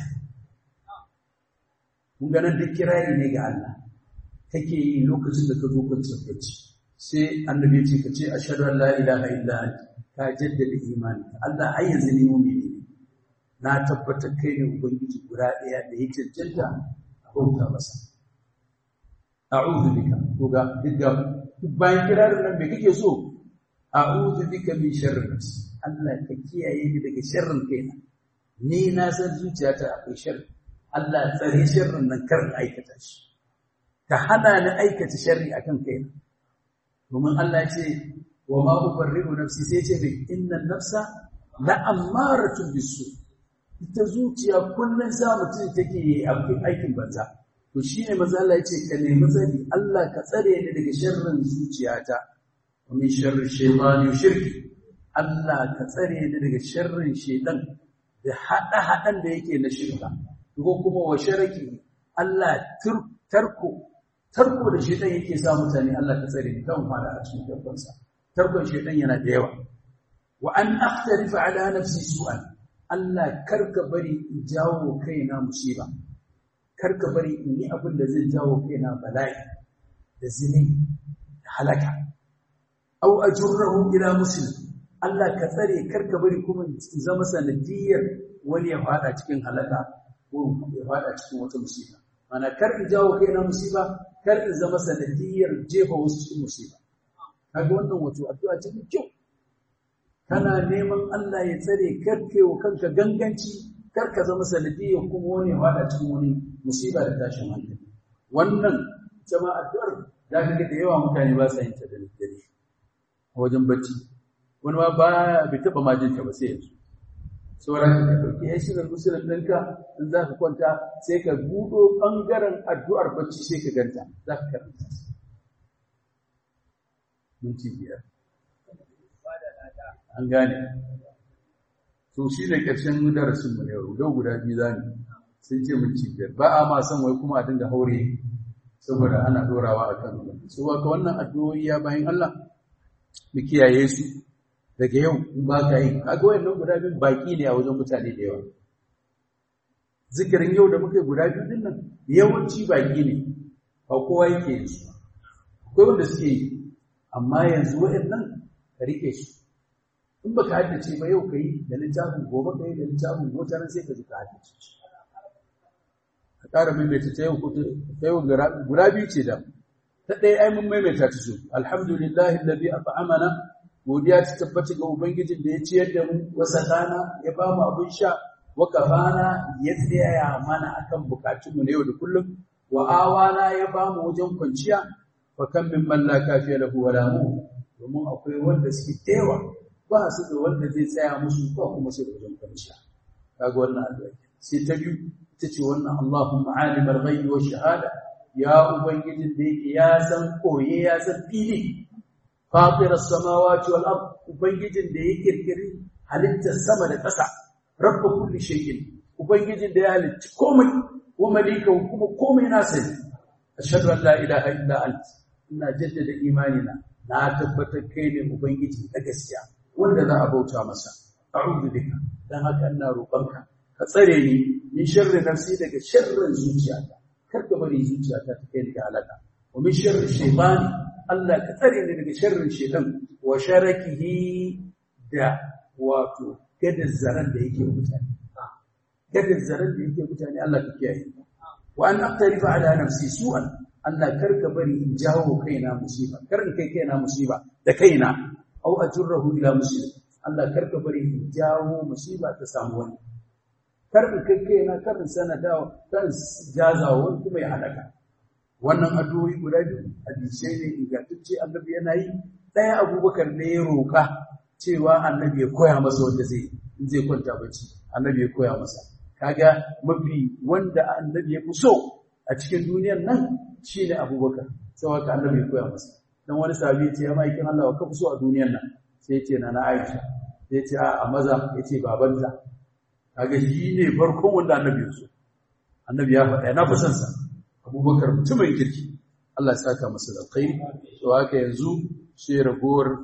mun ga nan duk kirari ne ga Allah kake yi lokacin da ka zo kwanciyar bacci sai annabi ya ce ka ce ashhadu an la ilaha illa anta ka jaddada imani Allah ai yanzu ne mu'mini na tabbatar kai ne ubangiji guda daya da ya cancanta a bauta masa a'udhu bika to ga duk bayan kirarin nan me kake so a'udhu bika min sharri nafsi Allah ka kiyaye ni daga sharrin kaina ni na san zuciyata akwai sharri Allah tsare sharrin nan kar in aikata shi ka hana ni aikata sharri akan kaina domin Allah ya ce wa ma ubarri'u nafsi sai ce bi inna nafsa la ammaratu bisu ita zuciya kullun sa mutum take yi aikin banza to shine manzo Allah yace ka nemi tsari Allah ka tsare ni daga sharrin zuciyata wa min sharri shaytani shirki Allah ka tsare ni daga sharrin shaytan da hada hadan da yake na shirka ko kuma wa sharaki Allah tarko tarko da shaytan yake sa mutane Allah ka tsare ni kan fara a cikin tabbansa tarkon shaytan yana da yawa wa an akhtarifa ala nafsi su'an Allah karka bari in jawo kaina musiba karka bari in yi abin da zai jawo kaina bala'i da zini da halaka aw ajurruhu ila muslim Allah ka tsare karka bari kuma in zama sanadiyar wani ya fada cikin halaka ko ya fada cikin wata musiba mana kar in jawo kaina musiba kar in zama sanadiyar jefa wasu cikin musiba kaga wannan wato addu'a ce mai kyau kana neman Allah ya tsare karke wa kanka ganganci karka zama sanadiyar kuma wani ya fada cikin wani musiba da tashin hankali wannan jama'a addu'ar da kake da yawa mutane ba sa yin ta da dare a wajen bacci wani ma ba bai taba ma jin ta ba sai yanzu sauran ka dauki ya shirin musulun ɗinka in za ka kwanta sai ka buɗo ɓangaren addu'ar bacci sai ka ganta za ka karanta minti biyar an gane to shi da ƙarshen darasin mu ne yau guda biyu za ne sun ce minti biyar ba a ma son wai kuma a dinga haure saboda ana dorawa a kan su ka wannan addu'o'i ya bayan Allah mu kiyaye su daga yau in ba ka yi kaga wayannan guda biyu baki ne a wajen mutane da yawa zikirin yau da muke guda biyu din nan yawanci baki ne ba kowa yake yi su akwai wanda suke yi amma yanzu wayannan ka rike su in baka haddace ba yau ka yi da littafin gobe ka yi da littafin wata ran sai ka ji ka haddace shi ka ƙara maimaita ta yau ta yau guda biyu ce da ta ɗaya ai mun maimaita ta su alhamdulillahi alladhi at'amana godiya ta tabbata ga ubangijin da ya ciyar da mu wasa dana ya ba mu abin sha wa kafana ya tsaya mana akan bukatun mu na yau da kullum wa awana ya ba mu wajen kwanciya fa kan min man la kafiya lahu wala mu domin akwai wanda suke tewa ba su da wanda zai tsaya musu ko kuma su da wajen kwanciya kaga wannan addu'a sai ta biyu ita ce wannan Allahumma alimul ghaibi wa shahada ya ubangijin da yake ya san koye ya san fili fatir as-samawati wal ard ubangijin da yake kirkiri halittar sama da ƙasa rabbu kulli shay'in ubangijin da ya halicci komai wa malika kuma komai na sani ashhadu an la ilaha illa ant ina jaddada imanina na tabbatar kai ne ubangiji da gaskiya wanda za a bauta masa a'udhu bika dan haka ina roƙonka ka tsare ni min sharri nafsi daga sharrin zuciyata kar ka bari zuciyata ta kai daga halaka wa min sharri shaytani Allah ka tsare ni daga sharrin shaytan wa sharakihi da wato gadar zaran da yake mutane gadar zaran da yake mutane Allah ka kiyaye wa an aqtarifa ala nafsi su'an Allah kar ka bari in jawo kaina musiba kar in kai kaina musiba da kaina aw ajurruhu ila musib Allah kar ka bari in jawo musiba ta samu wani kar in kai kaina kar in sanada kan jazawo kuma ya halaka wannan addu'o'i guda biyu hadisi ne ingantacce annabi yana yi daya Abubakar ne ya roka cewa annabi ya koya masa wanda zai in zai kwanta bacci annabi ya koya masa kaga mafi wanda annabi ya fi so a cikin duniyar nan shine Abubakar saboda annabi ya koya masa dan wani sahabi ya ce ya maikin Allah wa ka fi so a duniyar nan sai ya ce na na Aisha sai ya ce a maza ya ce babanta kaga shine farkon wanda annabi ya so annabi ya faɗa na fi son sa Abubakar mutumin kirki Allah ya saka masa da kai to haka yanzu sai ragowar